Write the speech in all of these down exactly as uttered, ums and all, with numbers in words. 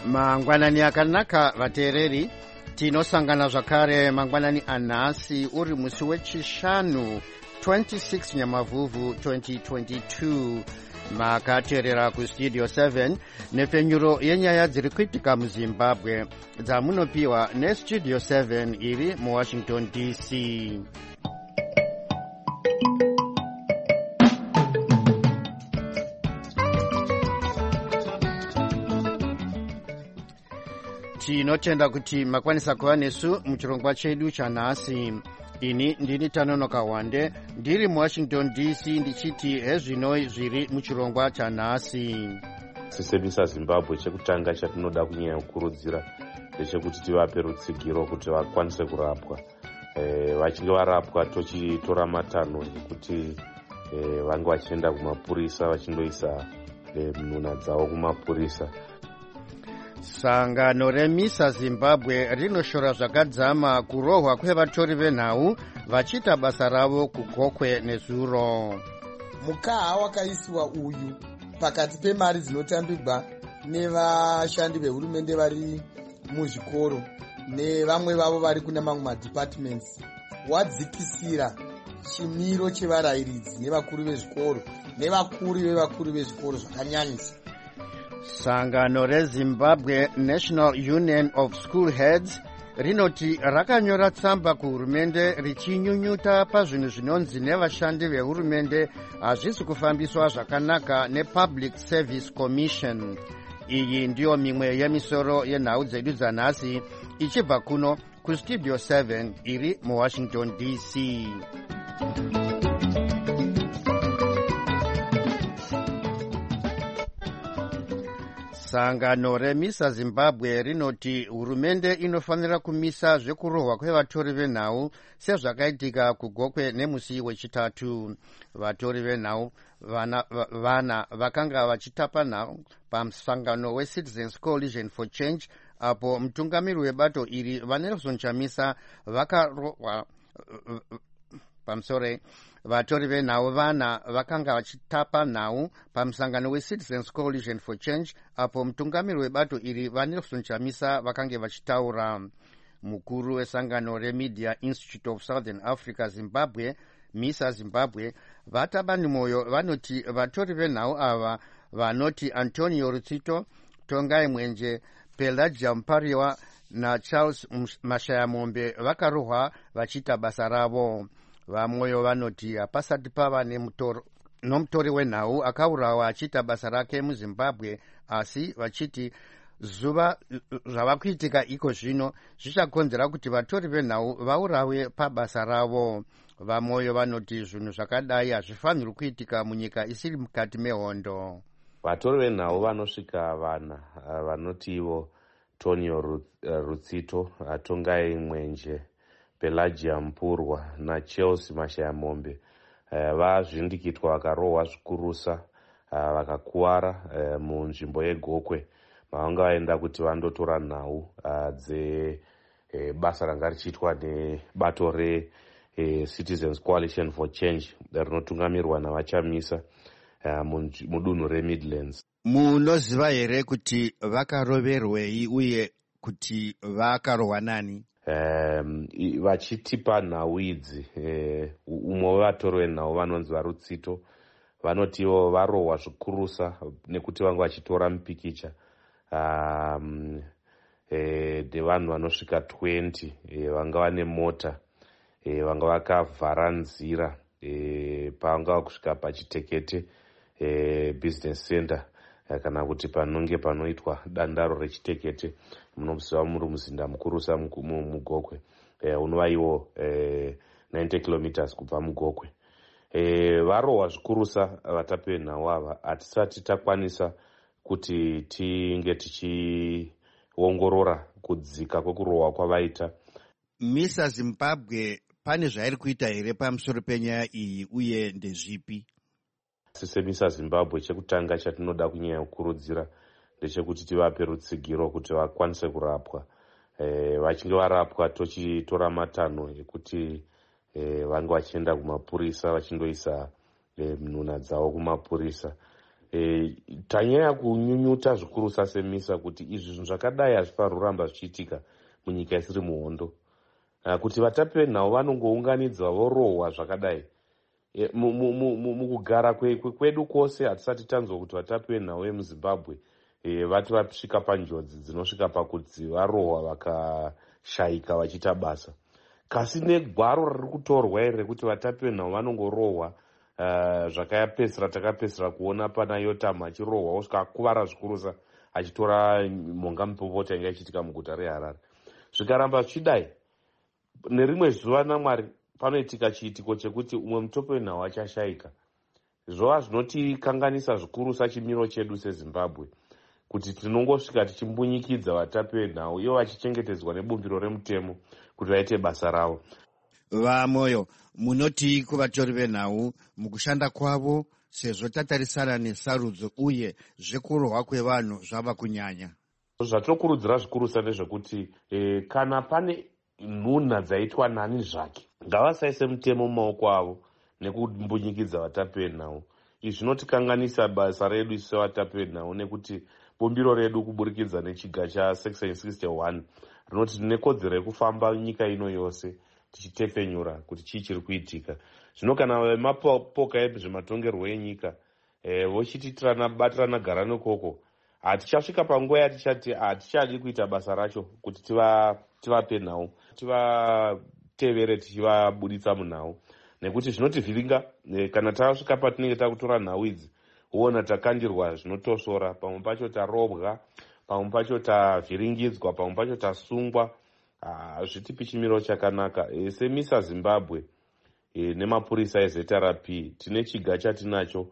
Mangwanani akanaka vateereri, tinosangana zvakare mangwanani anhasi uri musi wechishanu twenty-six Nyamavhuvhu twenty twenty-two. Makateerera kustudio seven nepfenyuro yenyaya dziri kuitika muZimbabwe dzamunopiwa nestudio seven iri muWashington D C. Tinotenda kuti makwanisa kuva nesu muchirongwa chedu chanhasi. Ini ndini Tanonoka Wande ndiri muWashington D C ndichiti hezvino zviri muchirongwa chanhasi. Sisebisa Zimbabwe chekutanga chatinoda kunyanya kukurudzira ndechekuti tivape rutsigiro kuti vakwanise kurapwa. E, vachinge varapwa tochitora matanho ekuti e, vange vachienda kumapurisa vachindoisa e, nhuna dzavo kumapurisa. Sangano remisa Zimbabwe rinoshora zvakadzama kurohwa kwevatori venhau vachiita basa ravo kuGokwe nezuro. Mukaha wakaisiwa uyu pakati pemari dzinotambirwa nevashandi vehurumende vari muzvikoro nevamwe vavo vari kuna mamwe madepartments wadzikisira chimiro chevarayiridzi nevakuru vezvikoro nevakuru vevakuru vezvikoro zvakanyanyisa. Sangano reZimbabwe National Union of School Heads rinoti rakanyora tsamba kuhurumende richinyunyuta pazvinhu zvinonzi nevashandi vehurumende hazvisi kufambiswa zvakanaka nePublic Service Commission. Iyi ndiyo mimwe yemisoro yenhau dzedu dzanhasi ichibva kuno kustudio seven iri muWashington D C. Sangano remisa Zimbabwe rinoti hurumende inofanira kumisa zvekurohwa kwevatori venhau sezvakaitika kuGokwe nemusi wechitatu. Vatori venhau vana, vana vakanga vachitapa nhau pamusangano weCitizens Coalition for Change apo mutungamiri webato iri vaNelson Chamisa vakarohwa pamusore vatori venhau vana vakanga vachitapa nhau pamusangano weCitizens Coalition for Change apo mutungamiri webato iri vaNelson Chamisa vakange vachitaura. Mukuru wesangano reMedia Institute of Southern Africa Zimbabwe MISA Zimbabwe vatabani moyo vanoti vatori venhau ava vanoti Antonio Rutsito, Tongai Mwenje, Pelagia Mpariwa na Charles Mashayamombe vakarohwa vachiita basa ravo. Vamweyo vanoti hapasati pava nomutori wenhau akaurawa achiita basa rake muZimbabwe, asi vachiti zuva zvava kuitika iko zvino zvichakonzera kuti vatori venhau vaurawe pabasa ravo. Vamweyo vanoti zvinhu zvakadai hazvifaniri kuitika munyika isiri mukati mehondo. Vatori venhau vanosvika vana vanoti ivo Tonio Rutsito, Tongai Mwenje, Pelagia Mpurwa na Chelsea Mashayamombe uh, vazvindikitwa vakarohwa zvikurusa uh, vakakuwara uh, munzvimbo yeGokwe mavanga vaenda kuti vandotora nhau uh, dze uh, basa ranga richiitwa nebato re uh, Citizens Coalition for Change rinotungamirwa navaChamisa uh, mudunhu reMidlands. Munoziva here kuti vakaroverwei uye kuti vakarohwa nani? Um, vachitipa nhau idzi uh, umwe wevatori venhau vanonzi vaRutsito vanoti ivo varohwa zvikurusa nekuti vanga vachitora mupikicha um, e, devanhu vanosvika twenty e, vanga vane mota e, vanga vakavhara nzira e, pavanga vakusvika pachitekete e, business center e, kana kuti panonge panoitwa dandaro rechitekete munoziva muri muzinda mukurusa muGokwe e, unova iwo e, ninety kilometers kubva muGokwe. E, varohwa zvikurusa vatapi venhau ava hatisati takwanisa kuti tinge tichiongorora kudzika kwekurohwa kwavaita. MISA Zimbabwe pane zvairi kuita here pamusoro penyaya iyi uye ndezvipi? SeMISA Zimbabwe chekutanga chatinoda kunyanya kukurudzira ndechekuti tivape rutsigiro kuti vakwanise kurapwa. E, vachinge varapwa tochitora matanho ekuti e, vange vachienda kumapurisa vachindoisa e, nhuna dzavo kumapurisa. e, tanyaya kunyunyuta zvikuru sasemisa kuti izvi zvinhu zvakadai hazvifaniri kuramba zvichiitika munyika isiri muhondo. Uh, kuti vatapi venhau vanongounganidzwa vorohwa zvakadai. E, mukugara kwedu kwose hatisati tanzwa kuti vatapi venhau vemuzimbabwe e, vati vasvika panjodzi dzinosvika pakuti varohwa vakashayika vachiita basa. Kasi negwaro riri kutorwa iri rekuti vatapi venhau vanongorohwa uh, zvakapesera takapesera kuona pana Yotam achirohwa osvika akuvara zvikurusa achitora mhonga mupopota inga ichiitika muguta reHarare. Zvikaramba zvichidai, nerimwe zuva naMwari panoitika chiitiko chekuti umwe mutopi wenhau achashayika. Zvova zvinotikanganisa zvikuru sachimiro chedu seZimbabwe, kuti tinongosvika tichimbunyikidza vatapi venhau ivo vachichengetedzwa nebumbiro remutemo kuti vaite basa ravo. Vamoyo, munoti kuvatori venhau mukushanda kwavo sezvo tatarisana nesarudzo uye zvekurohwa kwevanhu zvava kunyanya? Zvatokurudzira zvikurusa ndezvekuti e, kana pane nhunha dzaitwa nani zvake ngavasaise mutemo mumaoko avo nekumbunyikidza vatapi venhau. Izvi zvinotikanganisa basa redu isu sevatapi venhau, nekuti bumbiro redu kuburikidza nechiga chasection sixty-one rinoti tine kodzero yekufamba nyika ino yose tichitepfenyura kuti chii chiri kuitika. Zvino kana vemapoka ezvematongerwo enyika e, vochititirana batirana gara nekoko, hatichasvika panguva yatichati hatichadi kuita basa racho kuti tivape nhau, tivatevere tichivabuditsa munhau, nekuti zvinotivhiringa e, kana tasvika patinenge takutora nhau idzi uona takandirwa zvinotosora, pamwe pacho tarobwa, pamwe pacho tavhiringidzwa, pamwe pacho tasungwa. Hazvitipi chimiro chakanaka. E, semisa Zimbabwe e, nemapurisa eZ R P tine chiga chatinacho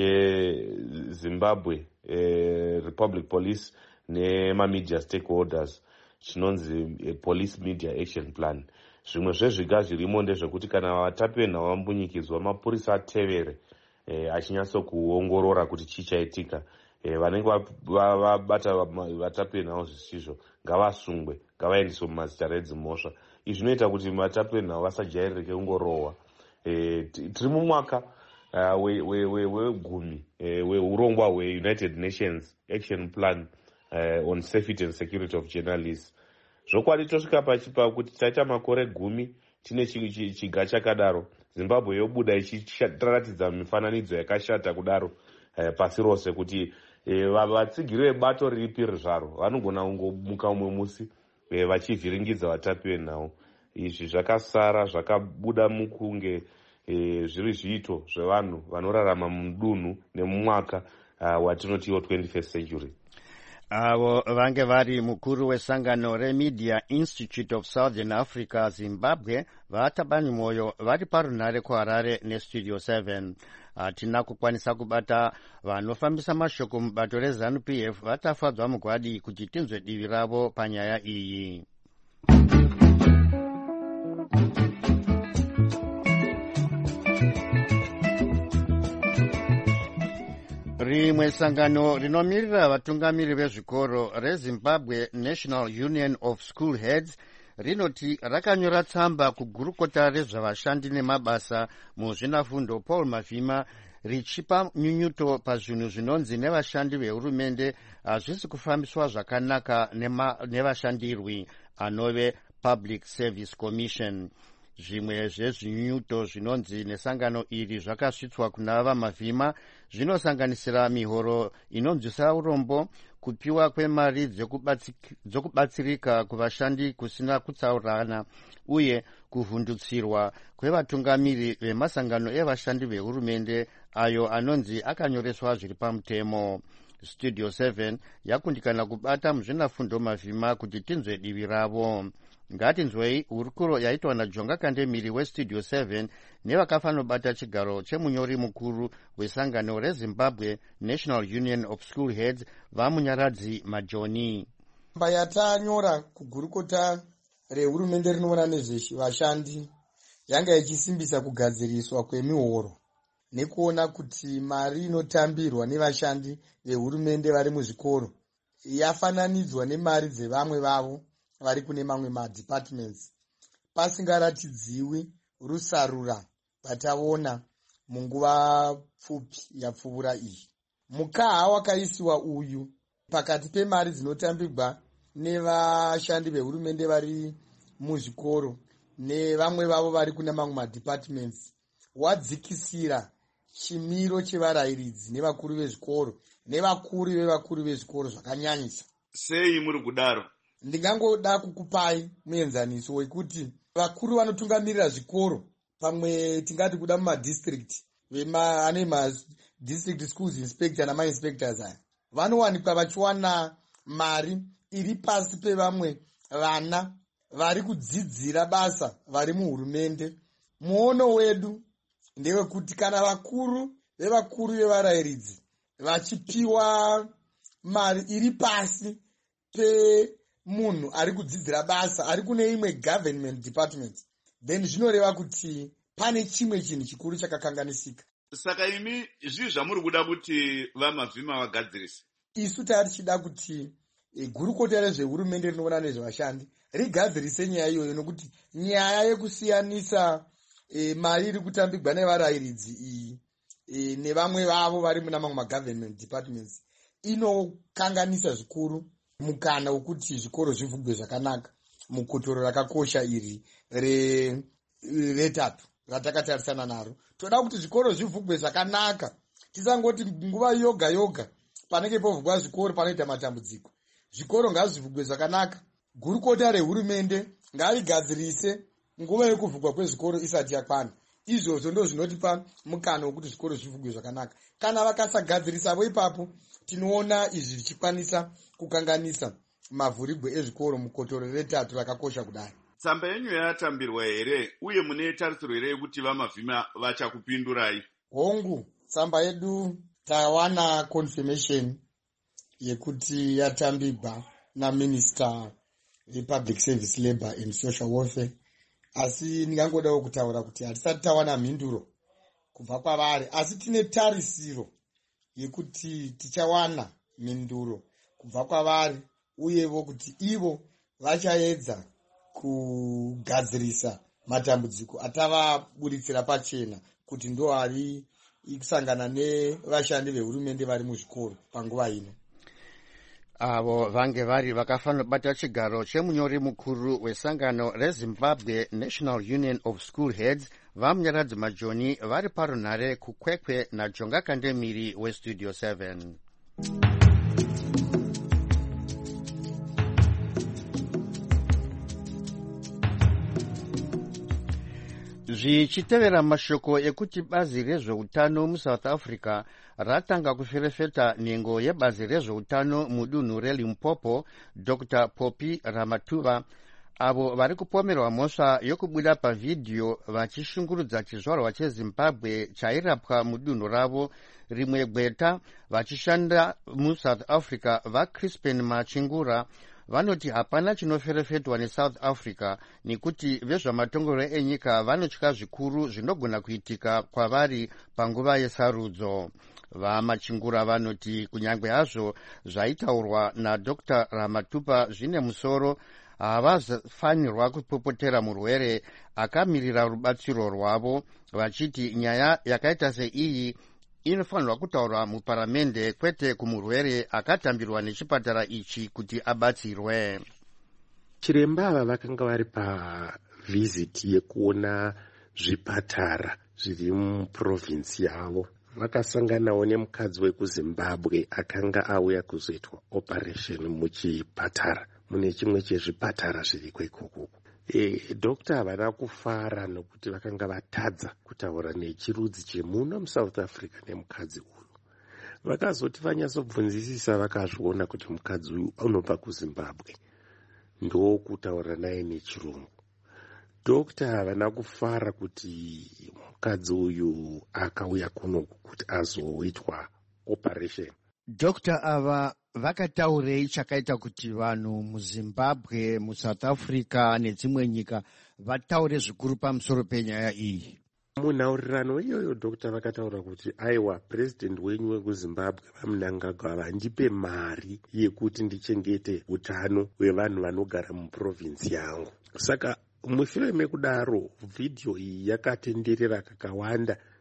cheZimbabwe e, Republic Police nemamedia stakeholders chinonzi e, Police Media Action Plan. Zvimwe zvezviga zvirimo ndezvekuti kana vatapi venhau vambunyikidzwa mapurisa atevere e, achinyatsokuongorora kuti chii chaitika. E, vanenge vabata vatapi venhau zvisizvo ngavasungwe, ngavaendeswe mumazita redzimhosva. Izvi zvinoita kuti vatapi venhau vasajairirike kungorohwa. E, tiri mumwaka uh, wegumi we, we, we, weurongwa hweUnited Nations Action Plan uh, on Safety and Security of Journalists. Zvokwadi tosvika pachipa kuti taita makore gumi tine chiga chakadaro, Zimbabwe yobuda ichitaratidza mifananidzo yakashata kudaro uh, pasi rose, kuti uh, vatsigiri vebato ripi zvaro vanogona kungomuka umwe musi uh, vachivhiringidza vatapi venhau. Izvi zvakasara zvakabuda mukunge e, zviri zviito zvevanhu vanorarama mudunhu nemumwaka uh, watinotiwo twenty-first century. Avo vange vari mukuru wesangano reMedia Institute of Southern Africa Zimbabwe vatabani moyo vari parunhare kuHarare neStudio seven. Hatina kukwanisa kubata vanofambisa mashoko mubato reZANU P F vatafadzwa mugwadi kuti tinzwe divi ravo panyaya iyi. Rimwe sangano rinomirira vatungamiri vezvikoro reZimbabwe National Union of School Heads rinoti rakanyora tsamba kugurukota rezvavashandi nemabasa muzvinafundo Paul Mavhima richipa nyunyuto pazvinhu zvinonzi nevashandi vehurumende hazvisi kufambiswa zvakanaka nevashandirwi anove Public Service Commission. Zvimwe zvezvinyunyuto zvinonzi nesangano iri zvakasvitswa kuna vaMavhima zvinosanganisira mihoro inonzwisa urombo, kupiwa kwemari dzokubatsirika kuvashandi kusina kutsaurana, uye kuvhundutsirwa kwevatungamiri vemasangano evashandi vehurumende ayo anonzi akanyoreswa zviri pamutemo. Studio seven yakundikana kubata muzvinafundo Mavhima kuti tinzwe divi ravo. Ngatinzwei hurukuro yaitwa naJonga Kandemiri weStudio seven nevakafanobata chigaro chemunyori mukuru wesangano reZimbabwe National Union of School Heads vamunyaradzi Majoni. Tsamba yatanyora kugurukota rehurumende rinoona nezvevashandi yanga ichisimbisa kugadziriswa kwemihoro nekuona kuti mari inotambirwa nevashandi vehurumende vari muzvikoro yafananidzwa nemari dzevamwe vavo vari kune mamwe madepartments pasingaratidziwi rusarura pataona munguva pfupi yapfuura iyi. mukaha wakaisiwa uyu pakati pemari dzinotambigwa nevashandi vehurumende vari muzvikoro nevamwe vavo vari kuna mamwe madepartments wadzikisira chimiro chevarayiridzi nevakuru vezvikoro nevakuru vevakuru vezvikoro zvakanyanyisa. Sei muri kudaro? Ndingangoda kukupai muenzaniso wekuti vakuru vanotungamirira zvikoro pamwe tingati kuda mumadistrict ane madistrict schools inspector namainspectors aya vanowanikwa vachiwana mari iri pasi pevamwe vana vari kudzidzira basa vari muhurumende. Muono wedu ndewekuti kana vakuru vevakuru vevarayiridzi vachipiwa mari iri pasi pemunhu ari kudzidzira basa ari kune imwe government department, then zvinoreva kuti pane chimwe chinhu chikuru chakakanganisika. Saka imi zvii zvamuri kuda kuti vamavhima vagadzirise? Isu tari tichida kuti e, gurukota rezvehurumende rinoona nezvevashandi rigadzirise nyaya iyoyo, nokuti nyaya yekusiyanisa e, mari iri kutambigwa nevarayiridzi iyi e, nevamwe vavo vari muna mamwe magovernment departments inokanganisa zvikuru mukana wekuti zvikoro zvivhugwe zvakanaka mukotoro rakakosha iri re retatu ratakatarisana naro. Toda kuti zvikoro zvivhugwe zvakanaka, tisangoti nguva yoga yoga panenge povhugwa zvikoro panoita matambudziko. Zvikoro ngazvivhugwe zvakanaka. Gurukota rehurumende ngarigadzirise nguva yekuvhugwa kwezvikoro isati yakwana. Izvozvo ndo zvinotipa mukana wekuti zvikoro zvivhugwe zvakanaka. Kana vakasagadzirisawo ipapo tinoona izvi zvichikwanisa kukanganisa mavhurigwe ezvikoro mukotoro retatu rakakosha kudai. Tsamba yenyu yatambirwa here uye mune tarisiro here yekuti vamavhima vachakupindurai? Hongu, tsamba yedu tawana confirmation yekuti yatambirwa naMinister wePublic Service Labour and Social Welfare, asi ndingangodawo kutaura kuti hatisati tawana mhinduro kubva kwavari, asi tine tarisiro yekuti tichawana mhinduro kubva kwavari uyevo kuti ivo vachaedza kugadzirisa matambudziko atavaburitsira pachena kuti ndo ari kusangana nevashandi vehurumende vari muzvikoro panguva ino. Avo vange vari vakafanira kubata chigaro chemunyori mukuru wesangano reZimbabwe National Union of School Heads vamunyaradzi majoni vari parunhare kukwekwe naJonga Kandemiri weStudio seven. Zvichitevera mashoko ekuti bazi rezveutano muSouth Africa ratanga kuferefeta nhengo yebazi rezveutano mudunhu reLimpopo, Doctor Poppy Ramathuva, avo vari kupomerwa mhosva yokubuda pavhidhiyo vachishungurudza chizvarwa cheZimbabwe chairapwa mudunhu ravo. Rimwe gweta vachishanda muSouth Africa vaCrispin Machingura vanoti hapana chinoferefetwa neSouth Africa nekuti vezvamatongero enyika vanotya zvikuru zvinogona kuitika kwavari panguva yesarudzo. VaMachingura vanoti kunyange hazvo zvaitaurwa naDr Ramathuva zvine musoro, havafanirwa kupopotera murwere akamirira rubatsiro rwavo, vachiti nyaya yakaita seiyi inofanirwa kutaurwa muparamende kwete kumurwere akatambirwa nechipatara ichi kuti abatsirwe. Chiremba ava vakanga vari pavhiziti yekuona zvipatara zviri muprovinsi yavo. Vakasanganawo nemukadzi wekuZimbabwe akanga auya kuzoitwa operation muchipatara mune chimwe chezvipatara zviriko ikoko. E, dokta havana kufara nokuti vakanga vatadza kutaura nechirudzi chemuno muSouth Africa nemukadzi uyu. Vakazoti vanyatsobvunzisisa vakazviona kuti mukadzi uyu unobva kuZimbabwe, ndo kutaura naye nechirungu. Dokta havana kufara kuti mukadzi uyu akauya kunoku kuti azoitwa operation. Dokta ava vakataurei chakaita kuti vanhu muZimbabwe, muSouth Africa nedzimwe nyika vataure zvikuru pamusoro penyaya iyi? Munhaurirano iyoyo dokta vakataura kuti aiwa, president wenyu wekuZimbabwe vaMnangagwa vandipe mari yekuti ndichengete utano hwevanhu vanogara muprovinsi yangu. Saka mushure mekudaro vhidhiyo iyi yakatenderera kakawanda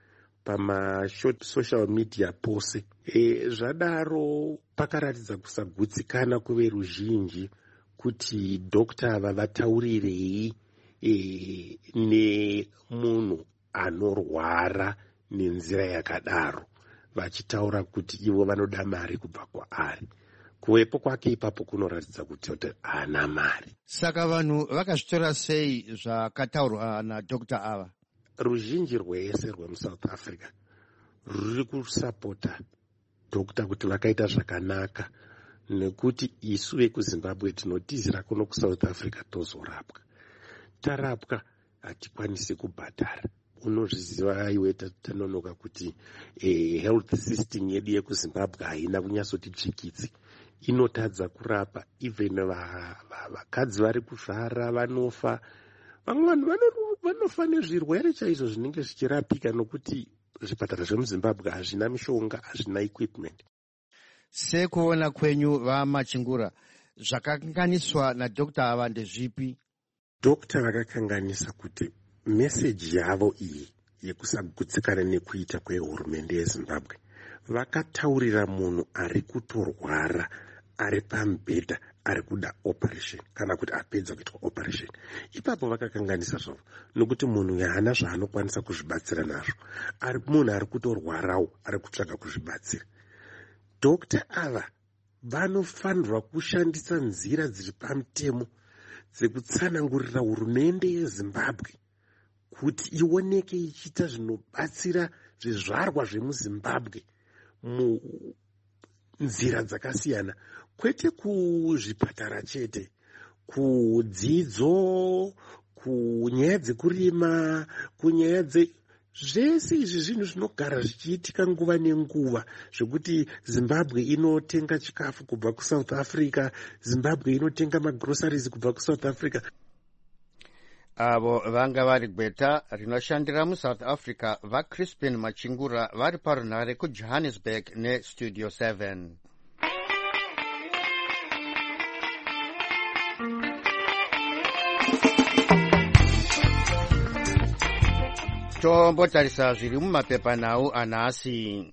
pamasocial media pose. E, zvadaro pakaratidza kusagutsikana kuve ruzhinji kuti dokta ava vataurirei e, nemunhu anorwara nenzira yakadaro, vachitaura kuti ivo vanoda mari kubva kwaari. Kuvepo kwake ipapo kunoratidza kuti haana mari. Saka vanhu vakazvitora sei zvakataurwa nadokta ava? Ruzhinji rwese rwemusouth Africa ruri kusapota dokta kuti vakaita zvakanaka, nekuti isu vekuzimbabwe tinotizira kuno kusouth Africa tozorapwa. Tarapwa hatikwanisi kubhadhara. Unozviziva iwe tanonoka kuti eh, health system yedu yekuzimbabwe haina kunyatsoti tsvikitsi, inotadza kurapa. Even vakadzi vari kuzvara vanofa, vamwe vanhu vanofa nezvirwere chaizvo zvinenge zvichirapika nokuti zvipatara zvemuzimbabwe hazvina mishonga, hazvina equipment. Sekuona kwenyu vaMachingura, zvakakanganiswa nadokta ava ndezvipi? Dokta vakakanganisa kuti meseji yavo iyi yekusagutsikana nekuita kwehurumende yeZimbabwe, vakataurira munhu ari kutorwara, ari pamubhedha, ari kuda operation kana kuti apedza kuitwa operation. Ipapo vakakanganisa zvavo, nokuti munhu haana zvaanokwanisa kuzvibatsira nazvo, ari munhu ari kutorwarawo, ari kutsvaga kuzvibatsira. Dokta ava vanofanirwa kushandisa nzira dziri pamutemo dzekutsanangurira hurumende yeZimbabwe kuti ioneke ichiita zvinobatsira zvizvarwa zvemuzimbabwe munzira dzakasiyana, kwete kuzvipatara chete, kudzidzo, kunyaya dzekurima, kunyaya dze zvese izvi zvinhu zvinogara zvichiitika nguva nenguva, zvekuti Zimbabwe inotenga chikafu kubva kuSouth Africa, Zimbabwe inotenga magroceries kubva kuSouth Africa. Avo vanga vari gweta rinoshandira muSouth Africa vaCrispin Machingura vari parunhare kuJohannesburg neStudio seven. Tombotarisa zviri mumapepanhau anhasi.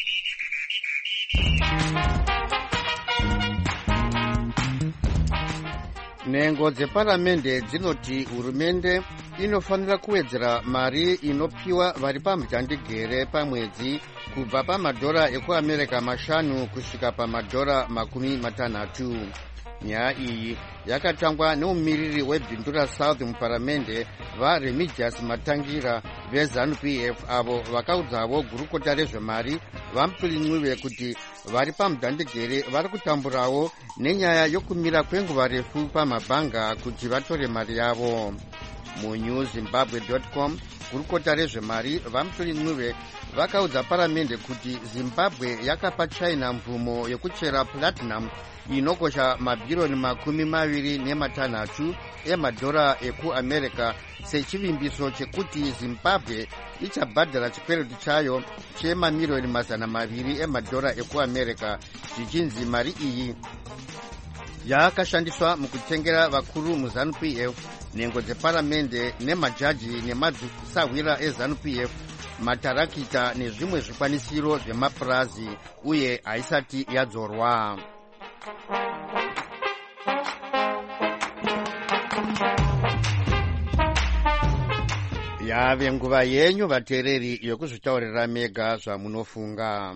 Nhengo dzeparamende dzinoti hurumende inofanira kuwedzera mari inopiwa vari pamutandegere pamwedzi kubva pamadhora ekuamerica mashanu kusvika pamadhora makumi matanhatu. Nyaya iyi yakatangwa neumiriri webhindu raSouth muparamende vaRemigius Matangira veZANU-P F, avo vakaudzavo gurukota rezvemari vaMupirimwiwe kuti vari pamudhandegere vari kutamburawo nenyaya yokumira kwenguva refu pamabhanga kuti vatore mari yavo. Mu Zimbabwe dot com gurukota rezvemari vaMupirimwiwe vakaudza paramende kuti Zimbabwe yakapa China mvumo yekuchera platinum inokosha mabhironi makumi maviri nematanhatu emadhora ekuamerica sechivimbiso chekuti Zimbabwe ichabhadhara chikwereti chayo chemamiliyoni mazana maviri emadhora ekuamerica, zvichinzi mari iyi yakashandiswa mukutengera vakuru muZANU-P F, nhengo dzeparamende nemajaji nemasahwira eZANU-P F matarakita nezvimwe zvikwanisiro zvemapurazi, uye haisati yadzorwa. Yave nguva yenyu vateereri yokuzvitaurira mega zvamunofunga.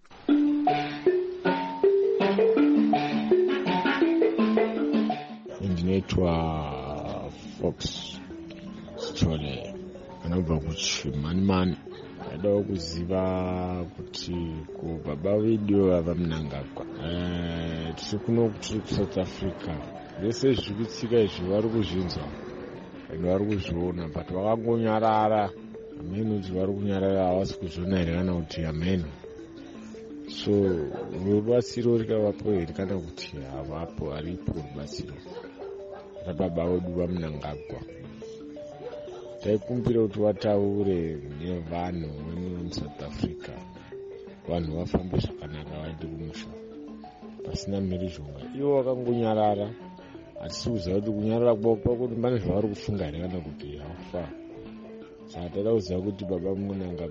Ndinoitwa Fox Chole anobva kuChimanimani. Ndada kuziva kuti kubaba vedu ava Mnangagwa eh tiri kuno tiri kuSouth Africa vese zviri kutsika izvi vari kuzvinzwa ende vari kuzviona, but vakangonyarara. Ameni kuti vari kunyarara havasi kuzviona here kana kuti ameni. So rubatsiro rikavapo here kana kuti havapo, haripo rubatsiro rababa vedu vaMnangagwa. Taikumbira kuti vataure nevanhu vemuSouth Africa, vanhu vafambe zvakanaka vaende kumusha pasina mhirizhonga. Ivo vakangonyarara, hatisi kuziva kuti kunyarara kwavo kuti pane zvavari kufunga here kana kuti hafa. Saka tada kuziva kuti baba Mnangagwa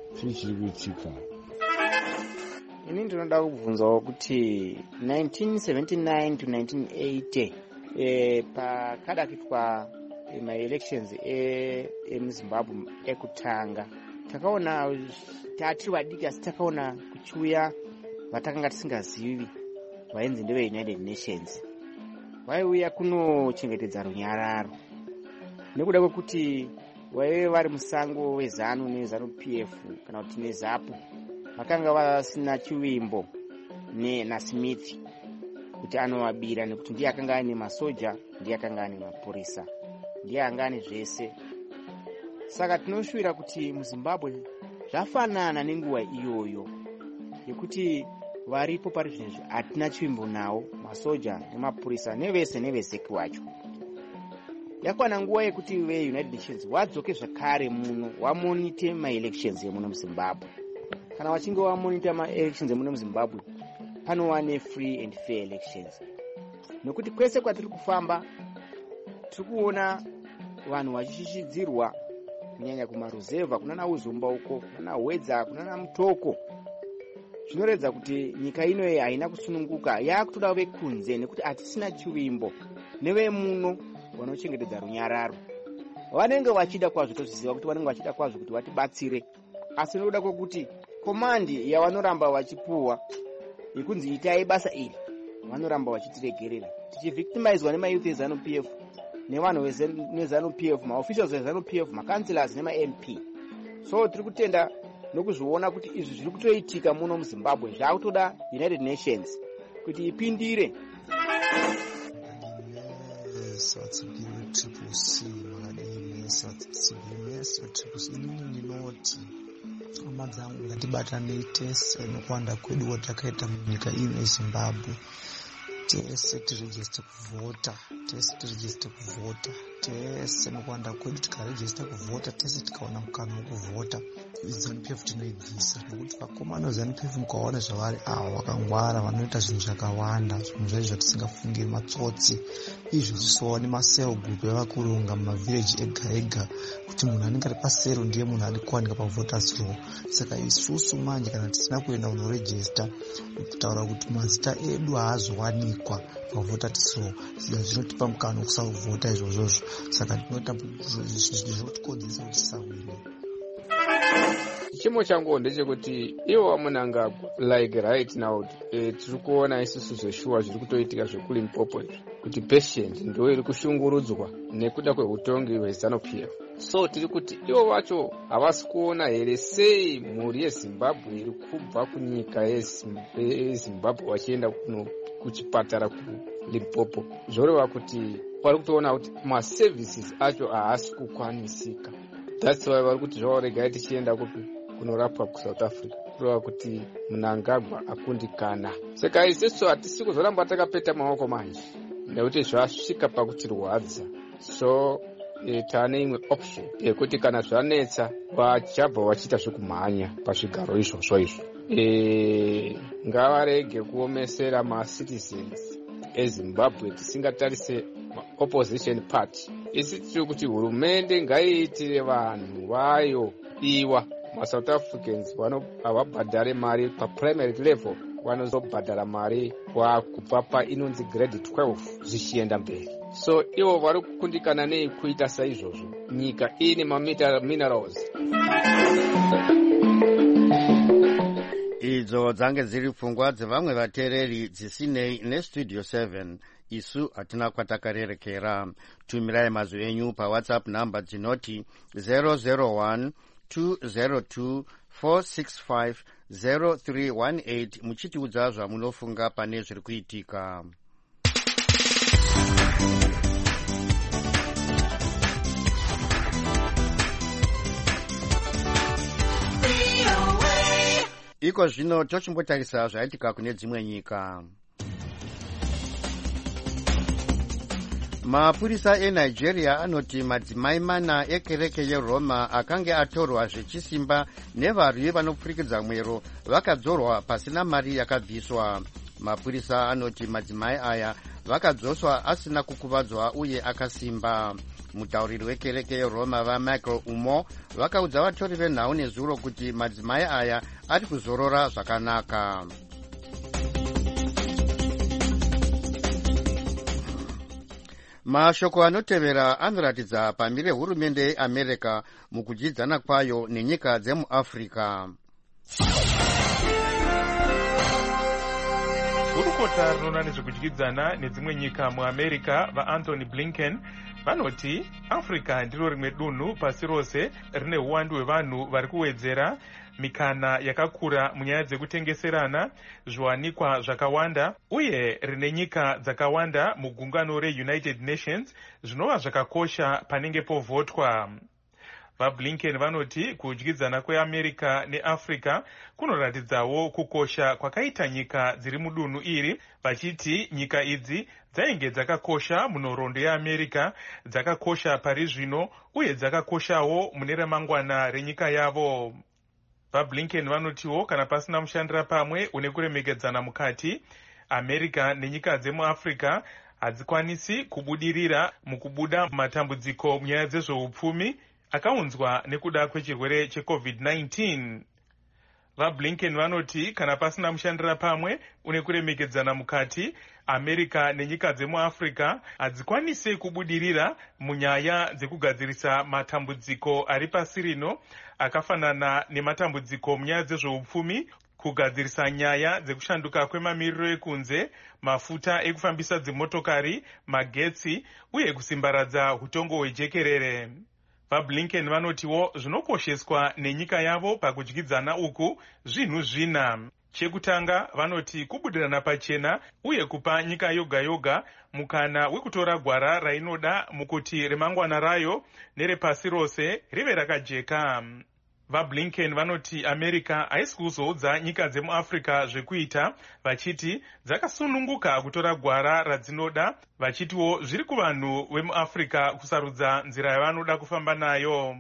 chii chiri kuitika. Ini ndinoda kubvunzawo kuti nineteen seventy-nine to nineteen eighty eh, pakada kuitwa eh, ma-elections emuzimbabwe e ekutanga takaona tati vadiki asi takaona kuchiuya vatakanga tisingazivi vainzi ndeve-United Nations vaiuya kunochengetedza runyararo nekuda kwekuti vaive vari musango wezanu nezanu P F kana kuti nezapu vakanga vasina chivimbo naSmith kuti anovabira nekuti ndiye akanga ane masoja ndiye akanga ane mapurisa ndiye anga ane zvese. Saka tinoshuvira kuti muZimbabwe zvafanana nenguva iyoyo yekuti varipo pari zvinezvi hatina chivimbo nawo masoja nemapurisa nevese neveseki wacho. Yakwana nguva yekuti ve-United Nations wadzoke zvakare muno wamonite ma-elections emuno muZimbabwe. Kana wachinge wamonita ma-elections emuno muZimbabwe panova ne-free and fair elections. Nokuti kwese kwatiri kufamba tiri kuona vanhu vachishishidzirwa kunyanya kumaruzevha kunana Uzumba uko kunana Hwedza kunana Mutoko. Zvinoredza kuti nyika ino haina kusununguka yakutoda vekunze nekuti hatisina chivimbo nevemuno vanochengetedza runyararo. Vanenge vachida kwazvo tozviziva kuti vanenge vachida kwazvo kuti vatibatsire asi nokuda kwokuti komandi yavanoramba vachipuwa yekunzi itai basa iri vanoramba vachitiregerera tichivictimizwa nemayouth ezanu P F nevanhu vezanu P F maofficials vezanu P F makancelors nema-M P. So tiri kutenda nokuzviona kuti izvi zviri kutoitika muno muZimbabwe zvakutoda United Nations kuti ipindire. Inini ndinoti hama dzangu ngatibatanei tese nokuwanda kwedu watakaita munyika ino yeZimbabwe. Tese tirejeste kuvhota, tese tirejeste kuvhota, tese nokuwanda kwedu tikarejesta kuvhota, tese tikaona mukana wokuvhota zanu P F tinoibvisa nokuti vakomana vezanu P F mukaona zvavari avo vakangwara vanoita zvinhu zvakawanda zvinhu zvaizvo zvatisingafungiri matsotsi izvo zvisiwawo nemasero group yavakurunga mumavhireji ega ega kuti munhu anenge ari pasero ndiye munhu ari kuwanika pavhoters row. Saka isusu manje kana tisina kuenda kunorejesta kutaura kuti mazita edu haazowanikwa pavhoters row zvinotipa mukana wokusavhota izvozvozvo. Saka tinota zvinotikonzeresa kuti tisawine. Chimo changu ndechekuti iwo vamunangagwa like right now eh, tiri kuona isusu zveshuwa zviri kutoitika zvekuLimpopo kuti patient ndo iri kushungurudzwa nekuda kweutongi hwezanu P F. So tiri kuti iwo vacho havasi kuona here sei mhuri yeZimbabwe iri kubva kunyika yeZimbabwe vachienda kuchipatara kuLimpopo zvoreva kuti vari kutoona kuti maservices acho haasi kukwanisika. That's why vari kuti zvaoregai tichienda kupi kunorapwa kuSouth Africa kureva kuti Mnangagwa akundikana. Saka isusu hatisi kuzoramba takapeta maoko manje nekuti zvasvika pakutirwadza. So e, tane imwe option yekuti kana zvanetsa vachabva vachiita zvekumhanya pazvigaro izvozvo izvo. E, ngavarege kuomesera ma-citizens eZimbabwe tisingatarise opposition party. Isi tiri kuti hurumende ngaiitire vanhu vayo iwa maSouth Africans vano havabhadhare mari paprimary level vanozobhadhara mari kubva painonzi grade twelve zvichienda mberi. So ivo vari kukundikana nei kuita saizvozvo nyika ine maminerals. Idzo dzange dziri pfungwa dzevamwe vateereri dzisinei nestudio seven. Isu hatina kwatakarerekera. Tumirai mazwi enyu paWhatsApp namba dzinoti zero zero one two zero two four six five zero three one eight muchitiudza zvamunofunga pane zviri kuitika. Iko zvino tochimbotarisa zvaitika kune dzimwe nyika. Mapurisa eNigeria anoti madzimai mana ekereke yeRoma akange atorwa zvechisimba nevarwi vanopfurikidza mwero vakadzorwa pasina mari yakabviswa. Mapurisa anoti madzimai aya vakadzoswa asina kukuvadzwa uye akasimba. Mutauriri wekereke yeroma vamichael umo vakaudza vatori venhau nezuro kuti madzimai aya ari kuzorora zvakanaka. Mashoko anotevera anoratidza pamire hurumende yeAmerica mukudyidzana kwayo nenyika dzemuAfrica. Gurukota rinoona nezvekudyidzana nedzimwe nyika muAmerica vaAnthony Blinken vanoti Africa ndiro rimwe dunhu pasi rose rine uwandu hwevanhu vari kuwedzera, mikana yakakura munyaya dzekutengeserana, zviwanikwa zvakawanda uye rine nyika dzakawanda mugungano reUnited Nations zvinova zvakakosha panenge povhotwa. VaBlinken vanoti kudyidzana kweAmerica neAfrica kunoratidzawo kukosha kwakaita nyika dziri mudunhu iri, vachiti nyika idzi dzainge dzakakosha munhoroondo yeAmerica, dzakakosha pari zvino uye dzakakoshawo mune ramangwana renyika yavo. VaBlinken vanotiwo kana pasina mushandira pamwe une kuremekedzana mukati, America nenyika dzemuAfrica hadzikwanisi kubudirira mukubuda mumatambudziko munyaya dzezveupfumi akaunzwa nekuda kwechirwere checovid nineteen. VaBlinken vanoti kana pasina mushandira pamwe une kuremekedzana mukati, America nenyika dzemuAfrica hadzikwanisi kubudirira munyaya dzekugadzirisa matambudziko ari pasi rino akafanana nematambudziko munyaya dzezveupfumi, kugadzirisa nyaya dzekushanduka kwemamiriro ekunze, mafuta ekufambisa dzimotokari, magetsi uye kusimbaradza utongo hwejekerere. VaBlinken vanotiwo zvinokosheswa nenyika yavo pakudyidzana uku zvinhu zvina. Chekutanga vanoti kubudirana pachena uye kupa nyika yoga yoga mukana wekutora gwara rainoda mukuti remangwana rayo nerepasi rose rive rakajeka. VaBlinken vanoti America haisi kuzoudza nyika dzemuAfrica zvekuita, vachiti dzakasununguka kutora gwara radzinoda, vachitiwo zviri kuvanhu vemuAfrica kusarudza nzira yavanoda kufamba nayo.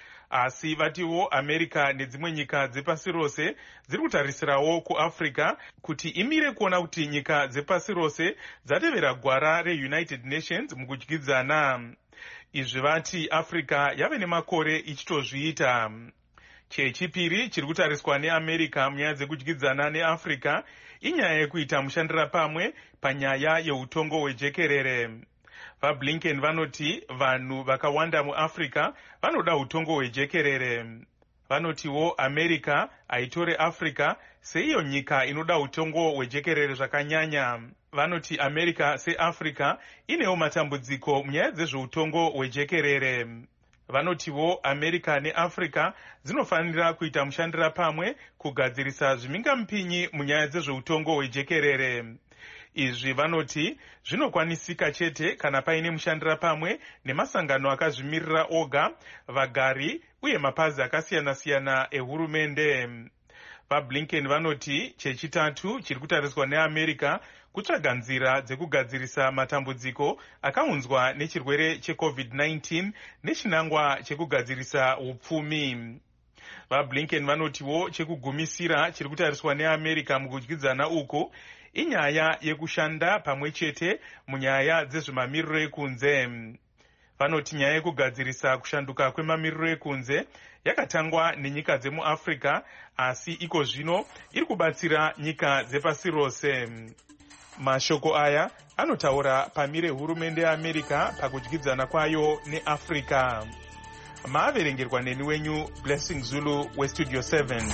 Asi vatiwo America nedzimwe nyika dzepasi rose dziri kutarisirawo kuAfrica kuti imire kuona kuti nyika dzepasi rose dzatevera gwara reUnited Nations mukudyidzana. Izvi vati Africa yave nemakore ichitozviita. Chechipiri chiri kutariswa neAmerica munyaya dzekudyidzana neAfrica inyaya yekuita mushandira pamwe panyaya yeutongo hwejekerere. VaBlinken vanoti vanhu vakawanda muAfrica vanoda utongo hwejekerere. Vanotiwo America haitore Africa seiyo nyika inoda utongo hwejekerere zvakanyanya. Vanoti America seAfrica inewo matambudziko munyaya dzezveutongo hwejekerere. Vanotiwo America neAfrica dzinofanira kuita mushandira pamwe kugadzirisa zvimingamupinyi munyaya dzezveutongo hwejekerere. Izvi vanoti zvinokwanisika chete kana paine mushandira pamwe nemasangano akazvimirira oga, vagari uye mapazi akasiyana-siyana ehurumende. VaBlinken vanoti chechitatu chiri kutariswa neAmerica kutsvaga nzira dzekugadzirisa matambudziko akaunzwa nechirwere checovid nineteen nechinangwa chekugadzirisa upfumi. VaBlinken vanotiwo chekugumisira chiri kutariswa neAmerica mukudyidzana uku inyaya yekushanda pamwe chete munyaya dzezvemamiriro ekunze. Vanoti nyaya yekugadzirisa kushanduka kwemamiriro ekunze yakatangwa nenyika dzemuAfrica, asi iko zvino iri kubatsira nyika dzepasi rose. Mashoko aya anotaura pamire hurumende yeAmerica pakudyidzana kwayo neAfrica. Maaverengerwa neni wenyu Blessing Zulu weStudio seven.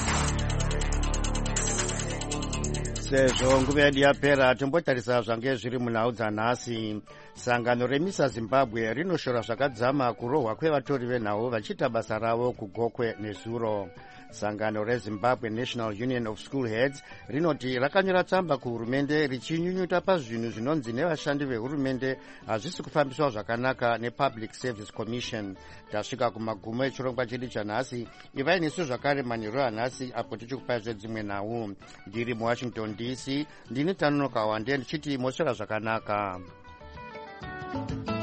Sezvo nguva yedu yapera tombotarisa zvange zviri munhau dzanhasi. Sangano remisa Zimbabwe rinoshora zvakadzama kurohwa kwevatori venhau vachiita basa ravo kugokwe nezuro. Sangano reZimbabwe National Union of School Heads rinoti rakanyora tsamba kuhurumende richinyunyuta pazvinhu zvinonzi nevashandi vehurumende hazvisi kufambiswa zvakanaka nePublic Service Commission. Tasvika kumagumo echirongwa chedu chanhasi. Ivai nesu zvakare manheru anhasi apo tichikupai zvedzimwe nhau. Ndiri muWashington D C, ndini Tanonoka Wande ndichiti mosvera zvakanaka.